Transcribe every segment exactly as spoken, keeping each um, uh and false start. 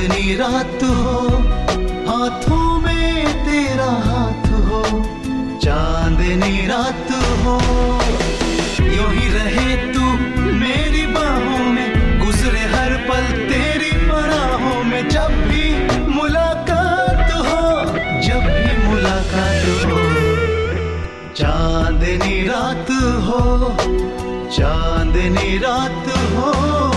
चांदनी रात हो, हाथों में तेरा हाथ हो, चांदनी रात हो। यूं ही रहे तू मेरी बाहों में, गुजरे हर पल तेरी पराहों में। जब भी मुलाकात हो, जब भी मुलाकात हो, चांदनी रात हो, चांदनी रात हो।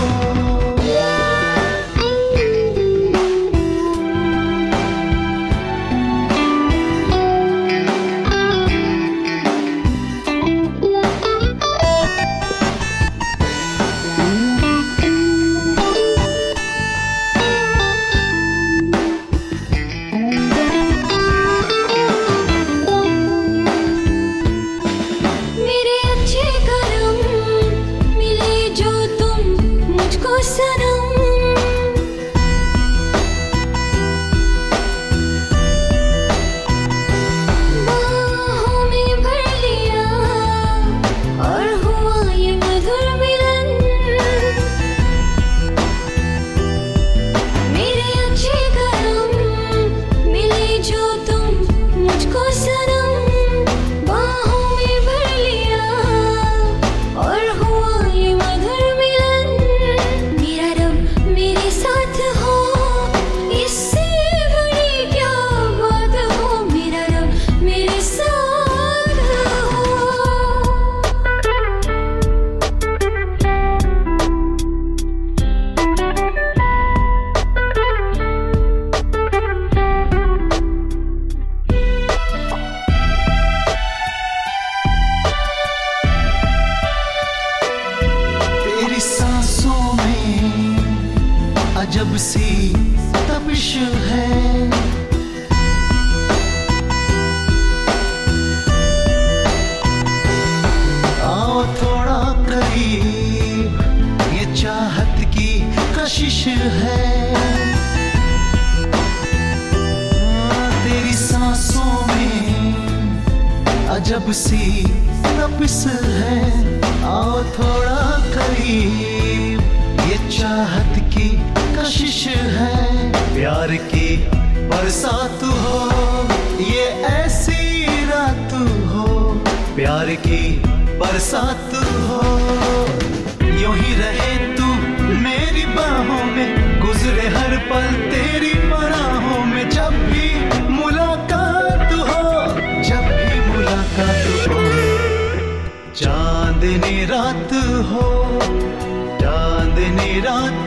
अजब सी तपिश है, आओ थोड़ा करीब, ये चाहत की कशिश है। तेरी सांसों में अजब सी तपिश है, आओ थोड़ा करीब, ये चाहत की कशिश है। प्यार की बरसात हो, ये ऐसी रात हो, प्यार की बरसात हो। यूं ही रहे तू मेरी बाहों में, गुजरे हर पल तेरी पराहों में। जब भी मुलाकात हो, जब भी मुलाकात हो, चांदनी रात हो, चांदनी रात